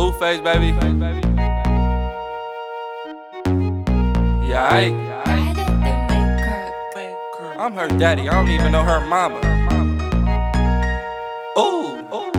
Blueface, baby. Yeah, I'm her daddy, I don't even know her mama. Ooh.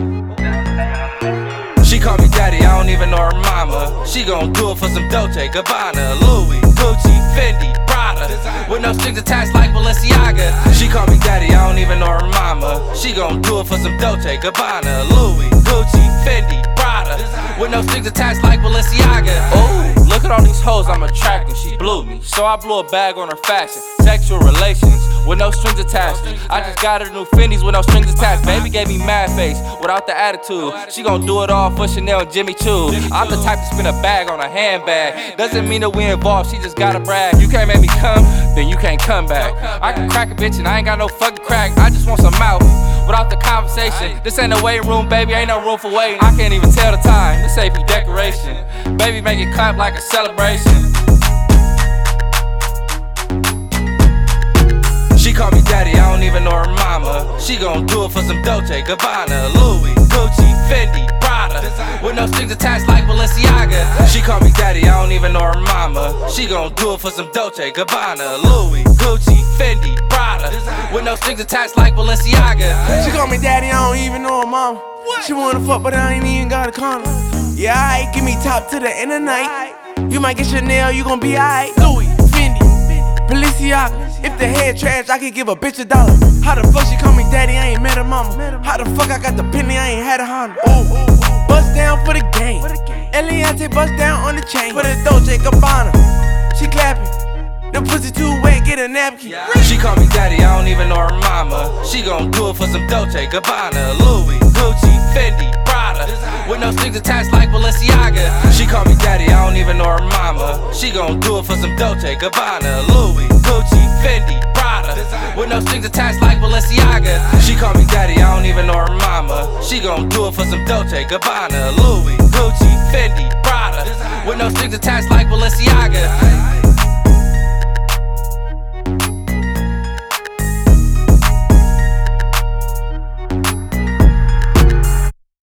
She call me daddy, I don't even know her mama. She gon' do it for some Dolce, Gabbana, Louis, Gucci, Fendi, Prada, with no strings attached like Balenciaga. She call me daddy, I don't even know her mama. She gon' do it for some Dolce, Gabbana, Louis, Gucci, Fendi, Prada, with no strings attached like Balenciaga. Ooh, look at all these hoes I'm attracting, she blew me. So I blew a bag on her fashion, sexual relations with no strings attached. I just got her new Fendi's with no strings attached. Baby gave me mad face without the attitude. She gon' do it all for Chanel and Jimmy Choo. I'm the type to spin a bag on a handbag. Doesn't mean that we involved, she just gotta brag. You can't make me come, then you can't come back. I can crack a bitch and I ain't got no fucking crack. I just want some mouth without the conversation. This ain't a waiting room, baby, ain't no room for waiting. I can't even tell the time, this AP decoration. Baby, make it clap like a celebration. She call me daddy, I don't even know her mama. She gon' do it for some Dolce, Gabbana, Louis, Gucci, Fendi, Prada, with no strings attached like Balenciaga. She call me daddy, I don't even know her mama. She gon' do it for some Dolce, Gabbana, Louis, Gucci, Fendi, Prada, with no strings attached like Balenciaga. She call me daddy, I don't even know her mama. She wanna fuck, but I ain't even got a condom. Yeah, alright, give me top to the end of the night. You might get Chanel, you gon' be alright. Louis, Fendi, Balenciaga. If the head trash, I could give a bitch $1. How the fuck she call me daddy, I ain't met her mama. How the fuck I got the penny, I ain't had a Honda. Ooh, bust down for the game. Eliante bust down on the chain. For the Dolce Gabbana, she clapping. The pussy too wet, get a napkin. She call me daddy, I don't even know her mama. She gon' do it for some Dolce, Gabbana, Louis, Gucci, Fendi, Prada, with no strings attached like Balenciaga. She call me daddy, I don't even know her mama. She gon' do it for some Dolce, Gabbana, Louis, Gucci, Fendi, Prada, with no strings attached like Balenciaga. She call me daddy, I don't even know her mama. She gon' do it for some Dolce, Gabbana, Louis, Gucci, Fendi, Prada, with no strings attached like Balenciaga.